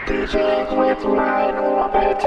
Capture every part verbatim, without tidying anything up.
D Js with my orbit.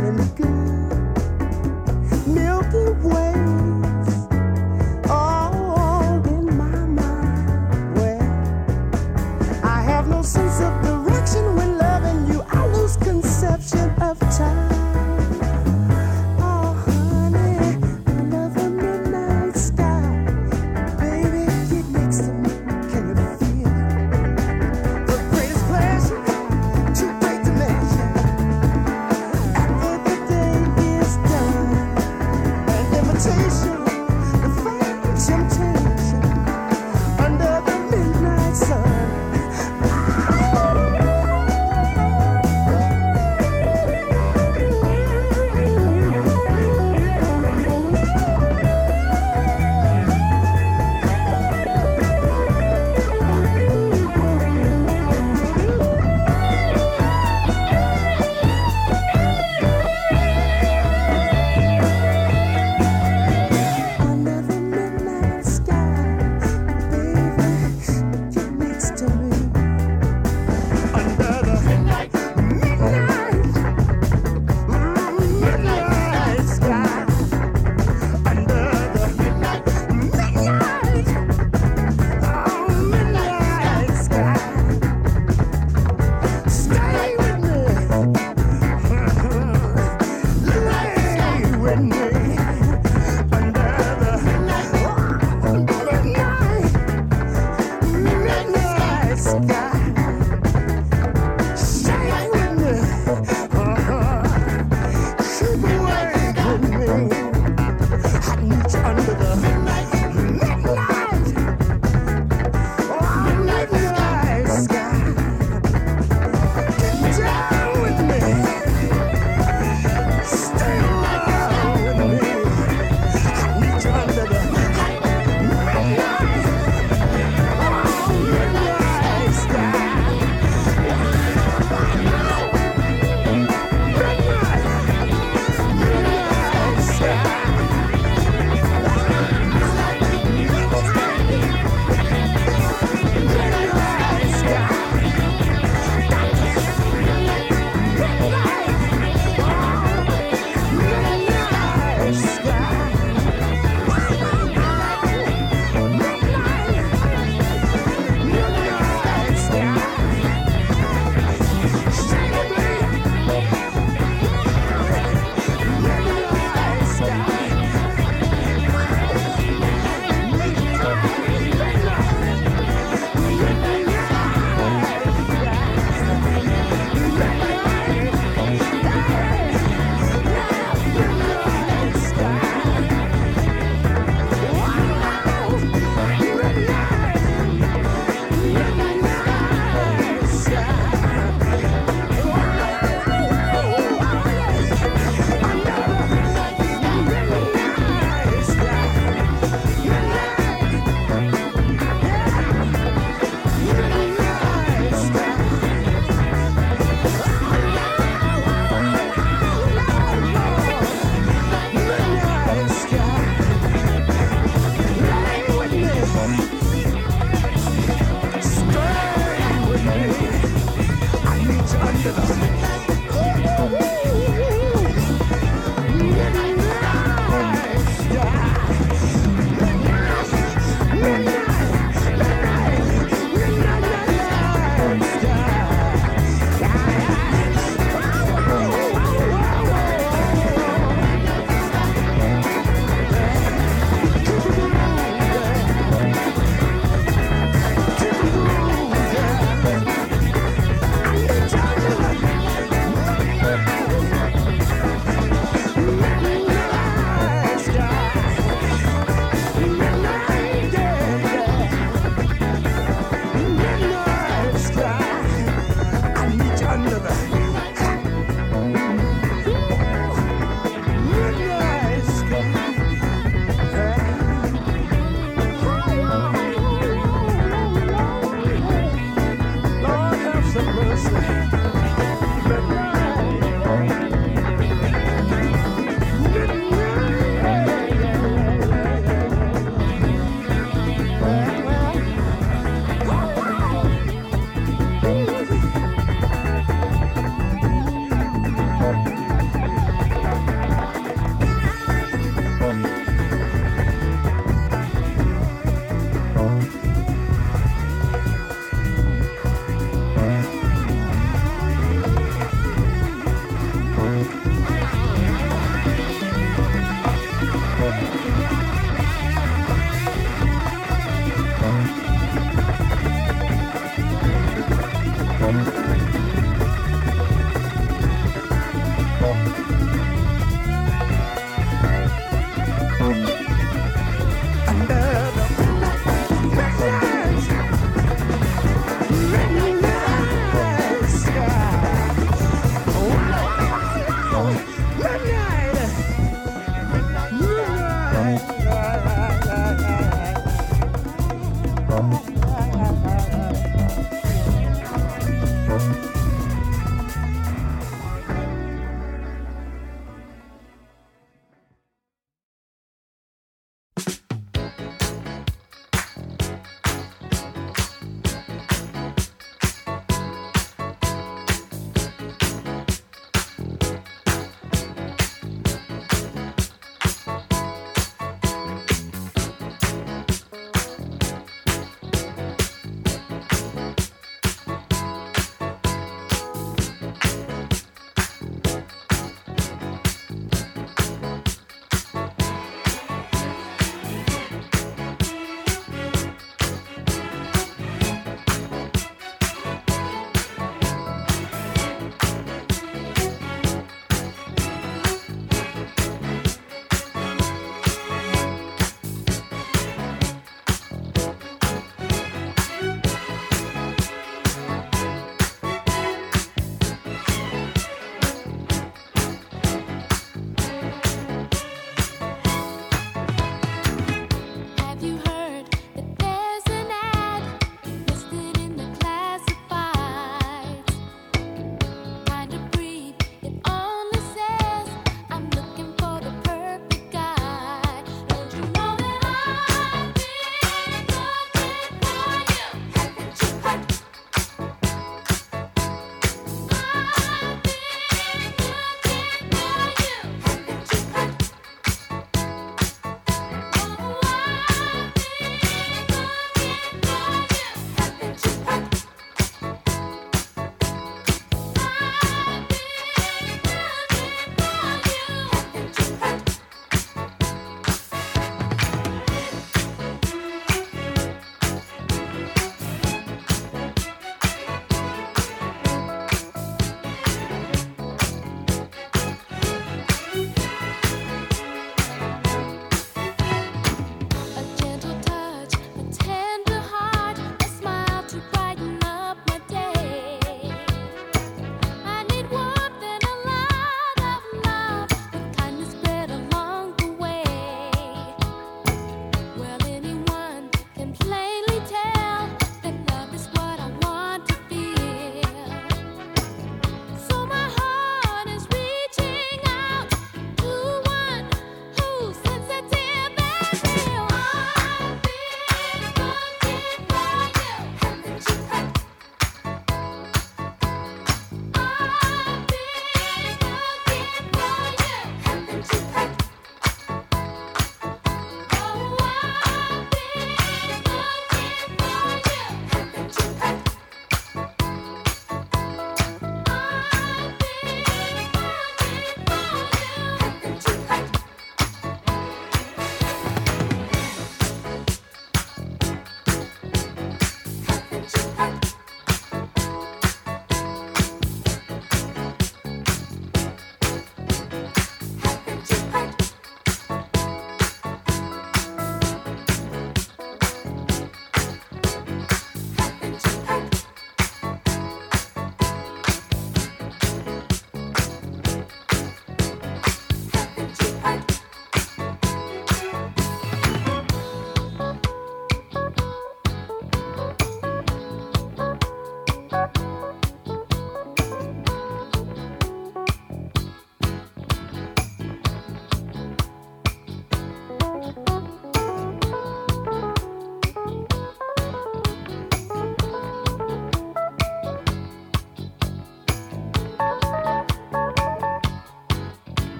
Milky Ways, oh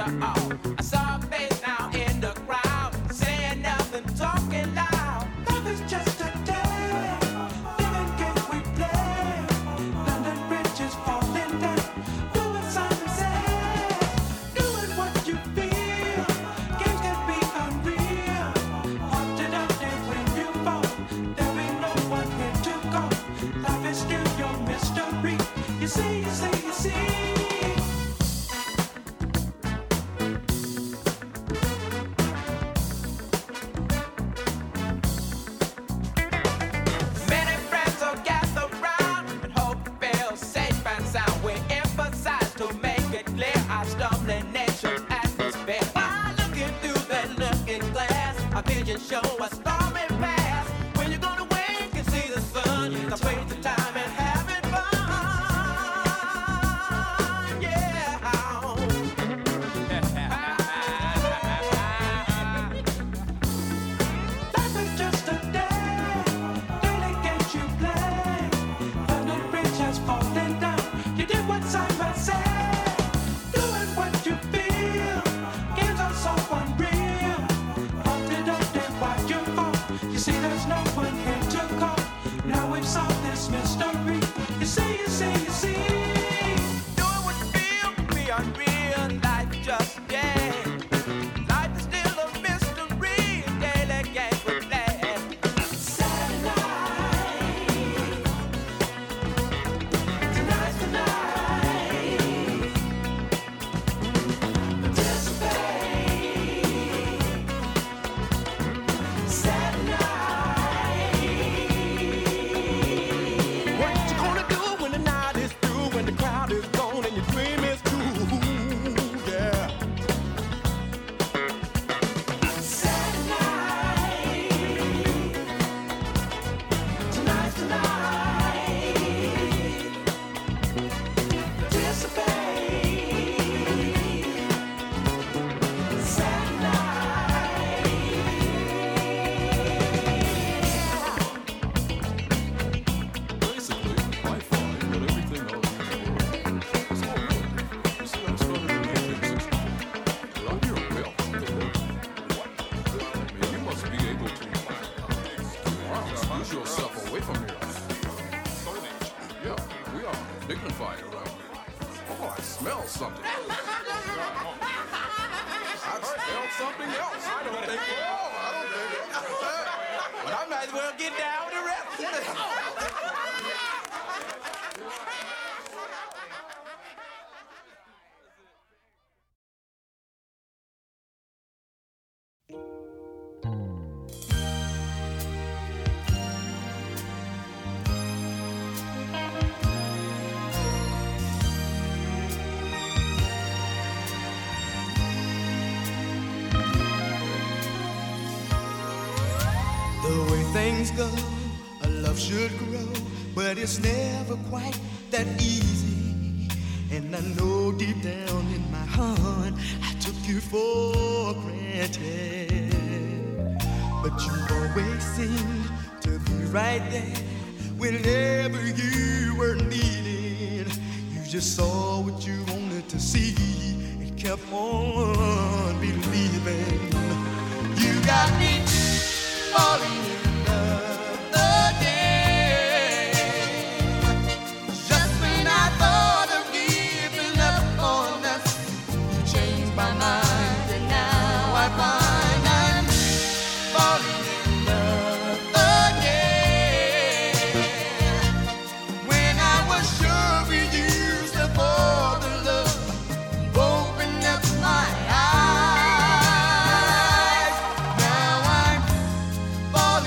Things go, a love should grow, but it's never quite that easy. And I know deep down in my heart I took you for granted, but you always seemed to be right there whenever you were needed. You just saw what you wanted to see and kept on believing. You got me falling in fall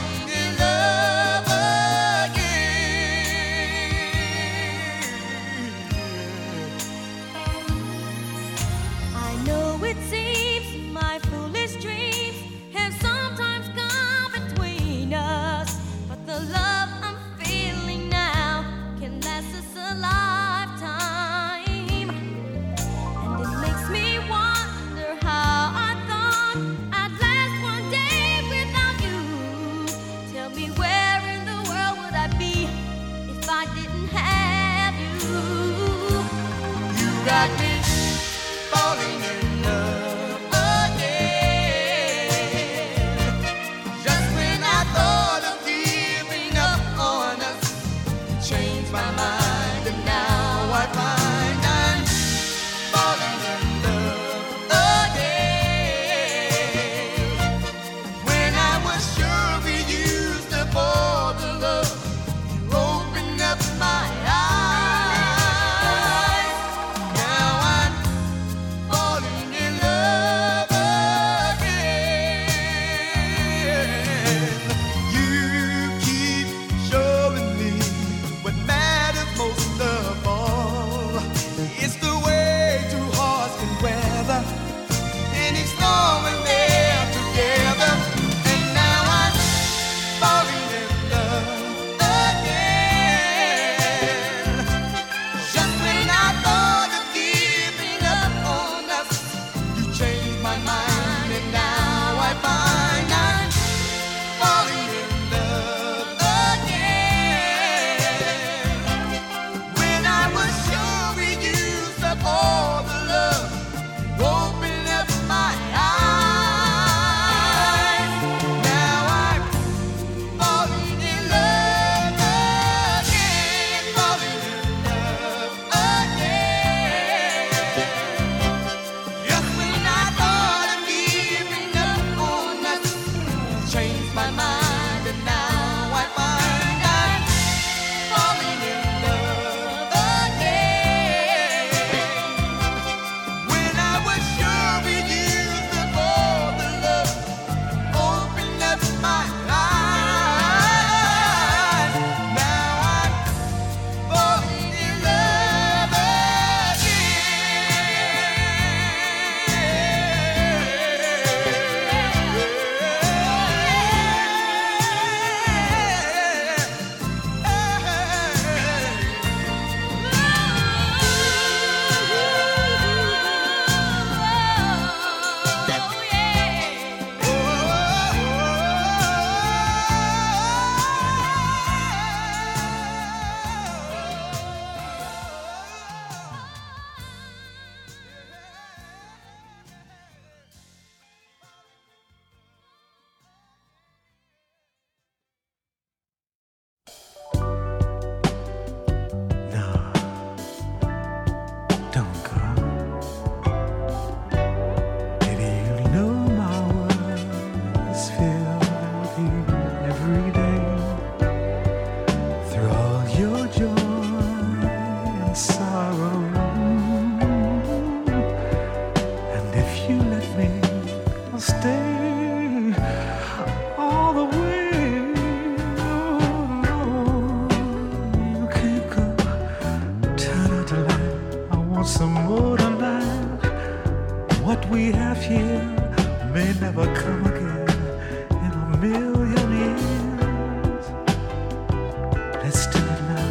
some more tonight. What we have here may never come again in a million years. Let's do it now,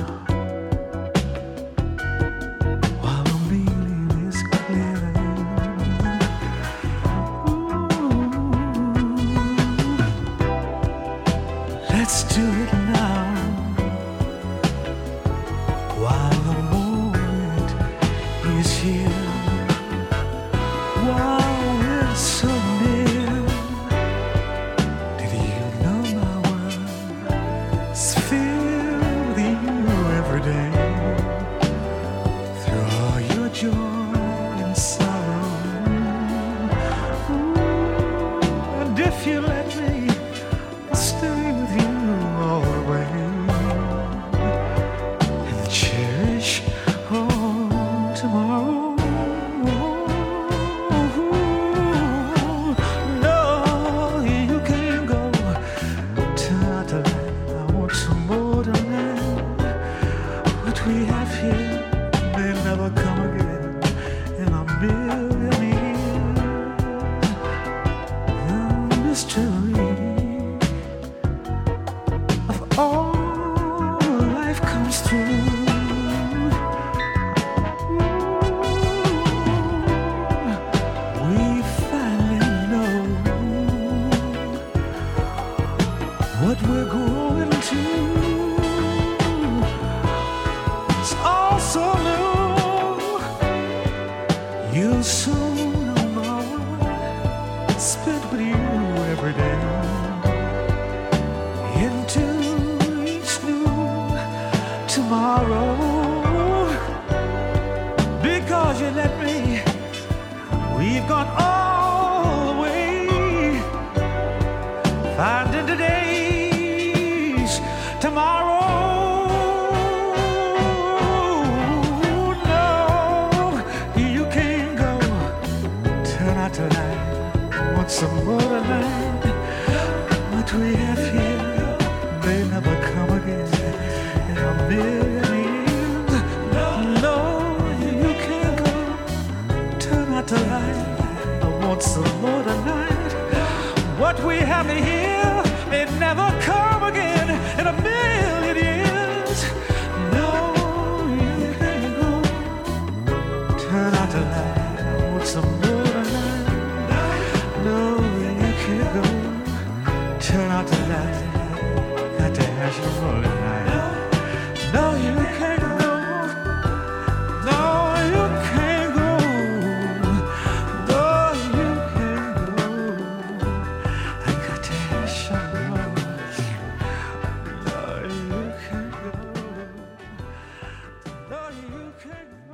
while the meaning is clear. Ooh. Let's do it now, while the moment is here. Wow, we're so near. Did you know my world is filled with you every day? Through all your joy and sorrow. Ooh, and if you let me, I'll stay with you all the way and cherish all tomorrow. We have here may never come again in a million years. The mystery of all life comes through. We finally know what we're growing to. So new, you'll soon know my world spent with you every day. Into each new tomorrow, because you let me. We've gone all the way, finding today's tomorrow. Some more tonight. What we have here may never come again in a million years. No, you can't go. Turn out the light. I want some more tonight. What we have here may never come again in a million years. No, you can't go. Turn out the light. I want some more. Turn out the light, got to have some more tonight. No, you can't go. No, you can't go. No, you can't go. I got to have some more. No, you can't go. No, you can't go.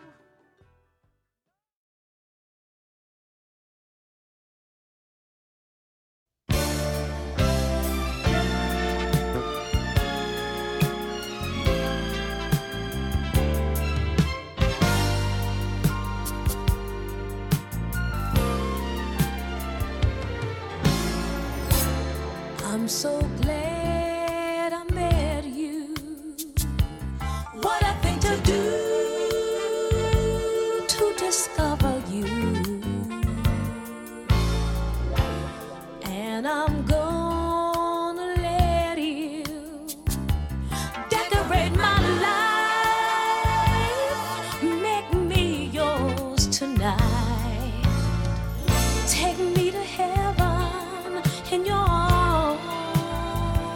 I'm so glad I met you. What a thing to do to discover you. And I'm gonna let you decorate my life, make me yours tonight. Take me to heaven in your arms.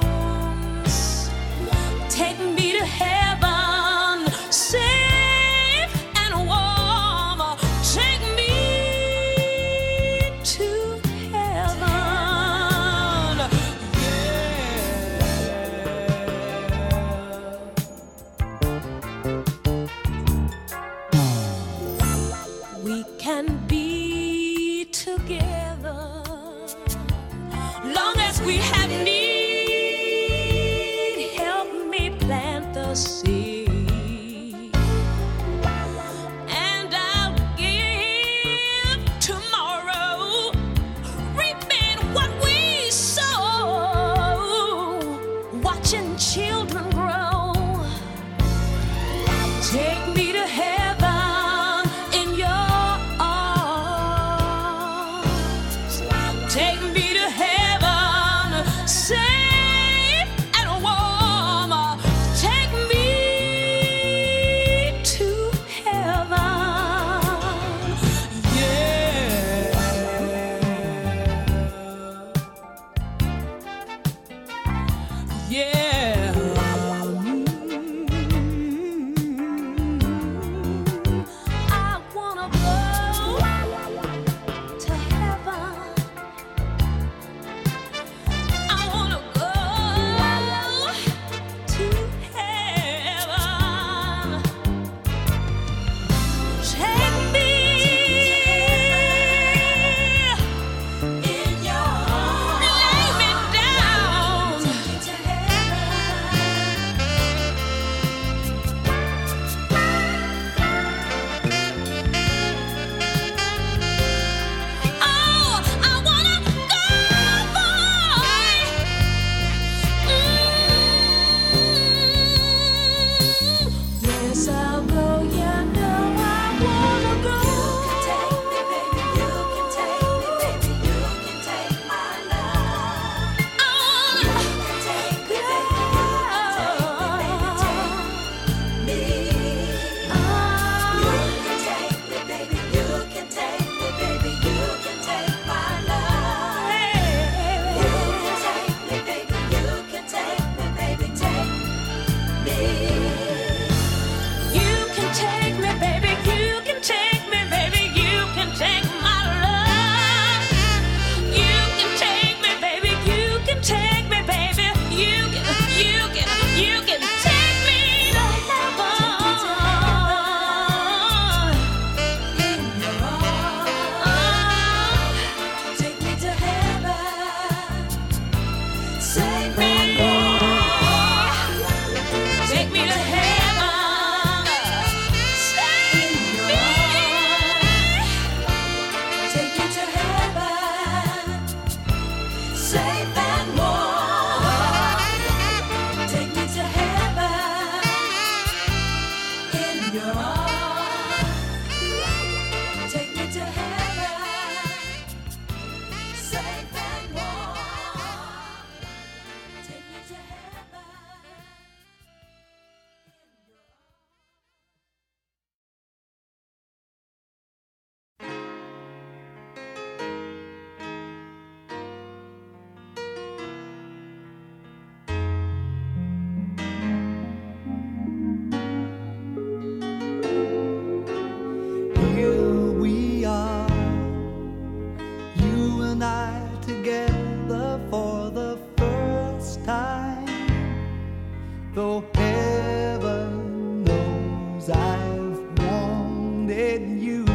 holding you.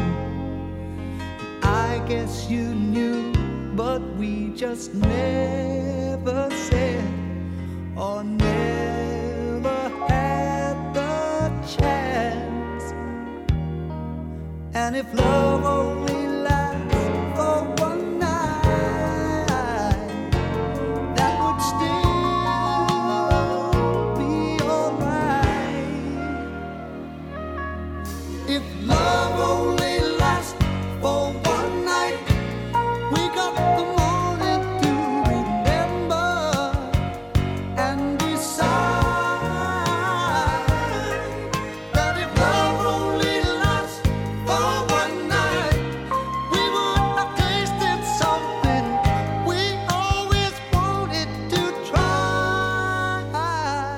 I guess you knew, but we just never said or never had the chance. And if love only lasts for one night, that would still be alright. If love only lasts for one night, we got the morning to remember and decide that if love only lasts for one night, we would have tasted something we always wanted to try.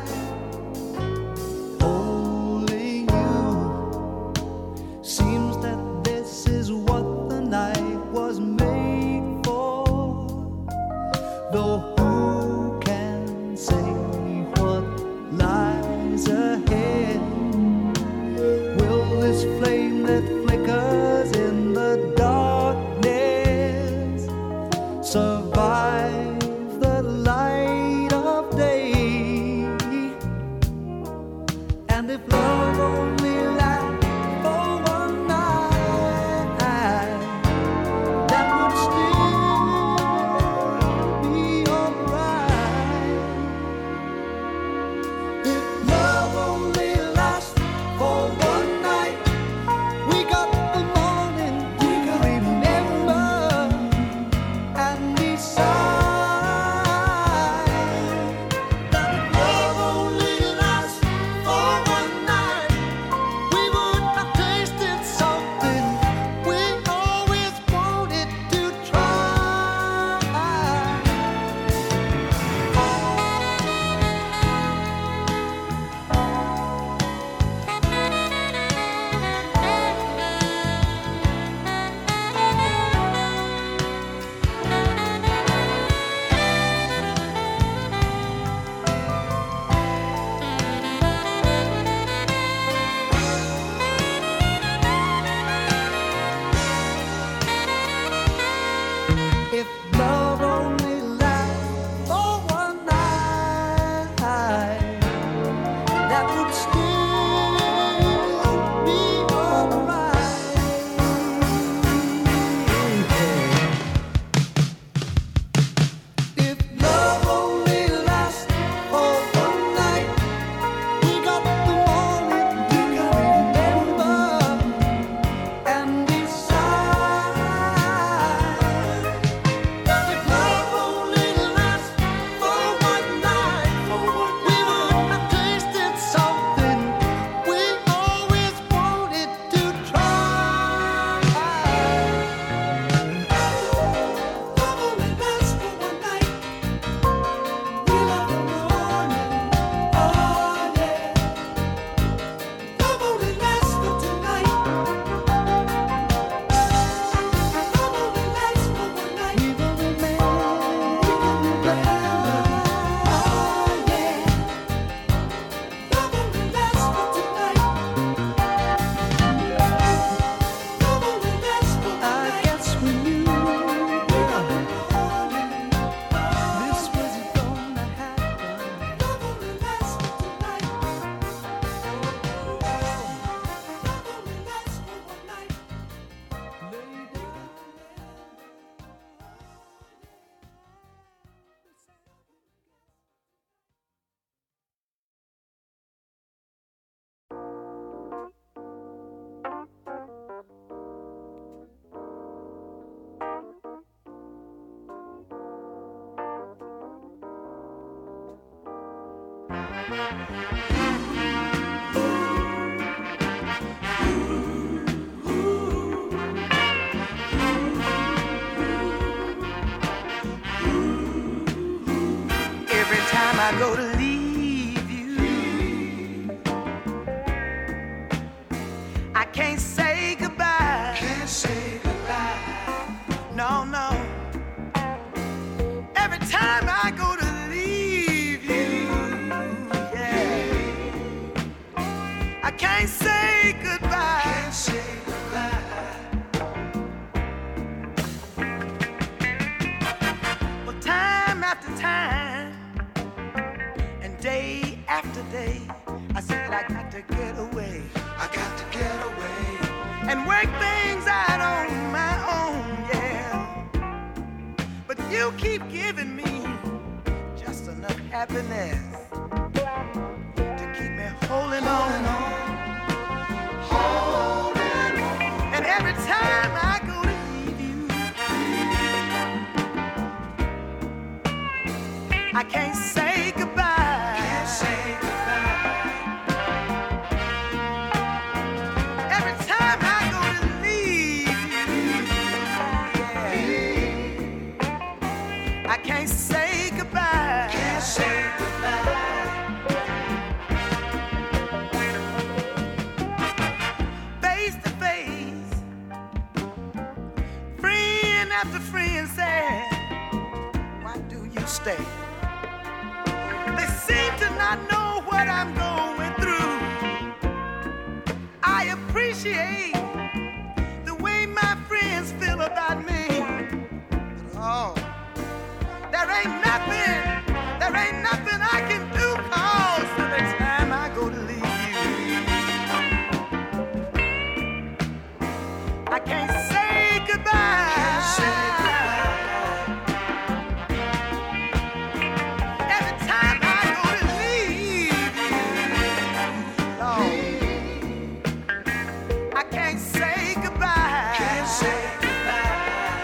Holding you, seems that this is what the night was made for. Though who can say what lies ahead? Will this flame that flickers in the darkness survive the light of day? And if love only lasts for one night, that would still be alright. If love only lasts for one night, we got the morning to remember and decide that if love only lasts for one night, we would have tasted something we always wanted to try. If love only lasts for one night, that would still be alright. If love only lasts for one night, we got the morning to remember and decide that if love only lasts for one night, we would have tasted something we always wanted to try. Love only lasts for one night. We love the morning, oh yeah. Love only lasts for tonight. Love only lasts for one night. We will remember, we can remember, oh yeah. Love only lasts for tonight. Love only lasts for one night. I guess we knew we got the morning. This was gonna happen. Love only lasts for tonight. Love only lasts for one night. Every time I go to leave you, I can't say goodbye. Can't say goodbye. No, no. Every time I go to leave you, yeah, I can't say goodbye. Can't say goodbye. to get away. I got to get away and work things out on my own, yeah. But you keep giving me just enough happiness to keep me holding on, holding on. And every time I go to leave you, I can't say goodbye. Can't say goodbye. Every time I go to leave you, yeah, I can't say goodbye. Can't say goodbye. Face to face, friend after friend said, why do you stay? They seem to not know what I'm going through. I appreciate the way my friends feel about me. But oh, there ain't nothing, there ain't nothing I can do, 'cause every time I go to leave you, I can't say goodbye. Can't say goodbye. Every time I go to leave you, Lord, I can't say goodbye. Can't say goodbye.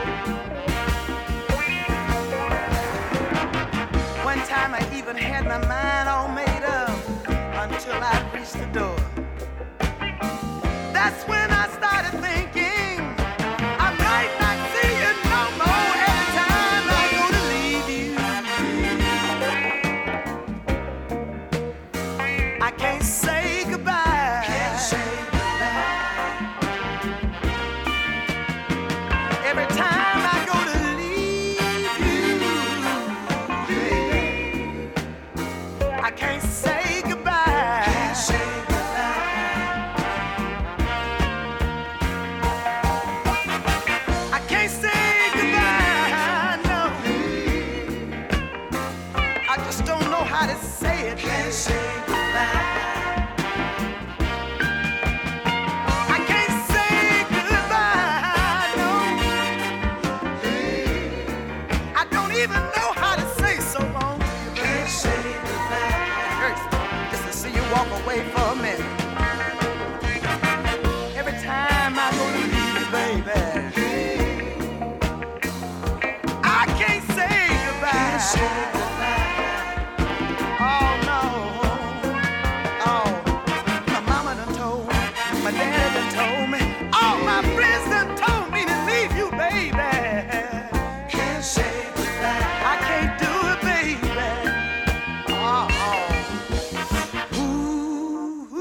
One time I even had my mind all made up until I reached the door. That's when I started thinking I might not see you no more. Every time I go to leave you, I can't say goodbye. Can't say goodbye. Every time I go to leave you, baby, I can't say goodbye. Can't say goodbye. I can't say goodbye, no. I just don't know how to say it. Can't say goodbye. I can't say goodbye, no. I don't even know how to say so long to you, baby. Can't say goodbye. It hurts just to see you walk away for a minute. Every time I go to leave you, baby, I can't say goodbye. Can't say goodbye. Oh no. Oh, my mama done told me, my daddy done told me, all my friends done told me to leave you, baby. Can't say goodbye. I can't do it, baby. Oh, oh. Ooh,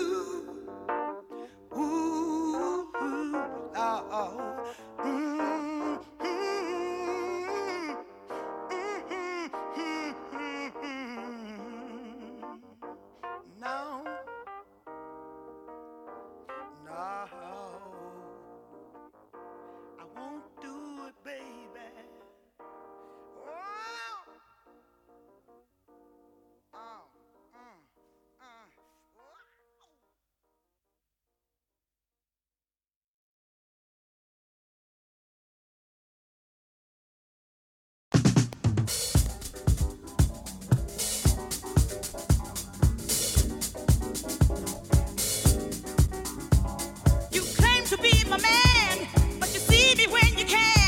ooh, ooh, ooh, oh, oh. Mm, mm, mm, mm, mm, mm. No, no, I won't do it, baby. Oh, oh, mm, mm. You claim to be my man, but you see me when you can.